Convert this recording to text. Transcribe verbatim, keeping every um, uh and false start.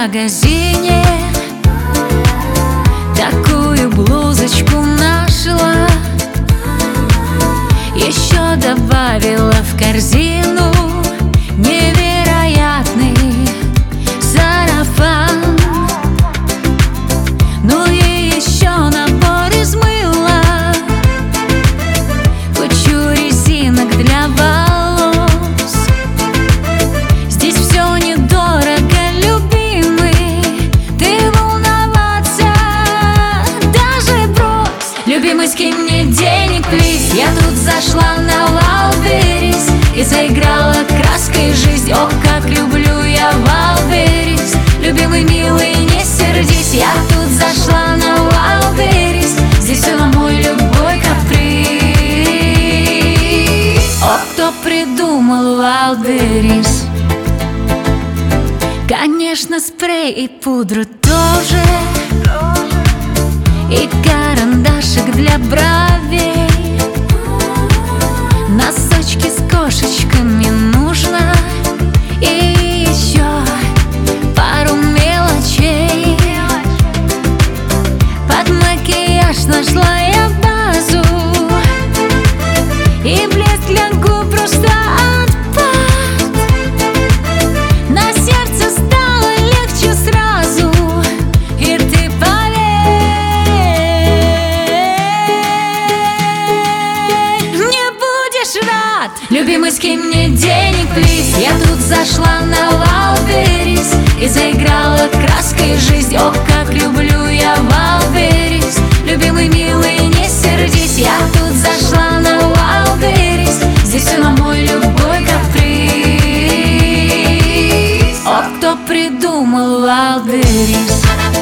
магазине такую блузочку нашла, еще добавила в корзину невероятный сарафан. Ну и еще набор из мыла, кучу резинок для волос. Здесь все недорого, любимый, ты волноваться даже брось. Любимый, скинь мне денег, плиз. Я тут зашла на Wildberries и заиграла краской жизнь. Ох, как люблю я Wildberries. Любимый, милый, не сердись. Я тут зашла на Wildberries, здесь все на мой любой каприз. Ох, кто придумал Wildberries. Конечно, спрей и пудру тоже, и карандашик для бровей. Носочки с кошечками нужно, и еще пару мелочей. Под макияж нашла я базу, и блеск для губ просто отпад. На сердце стало легче сразу, и ты поверь, не будешь рад. Любимый, скинь мне денег, плиз. Я тут зашла на Wildberries и заиграла краской жизнь. Ох, как люблю я Wildberries. Любимый, милый, не сердись. Я тут зашла на Wildberries, здесь все на мой любой каприз. Ох, кто придумал Wildberries.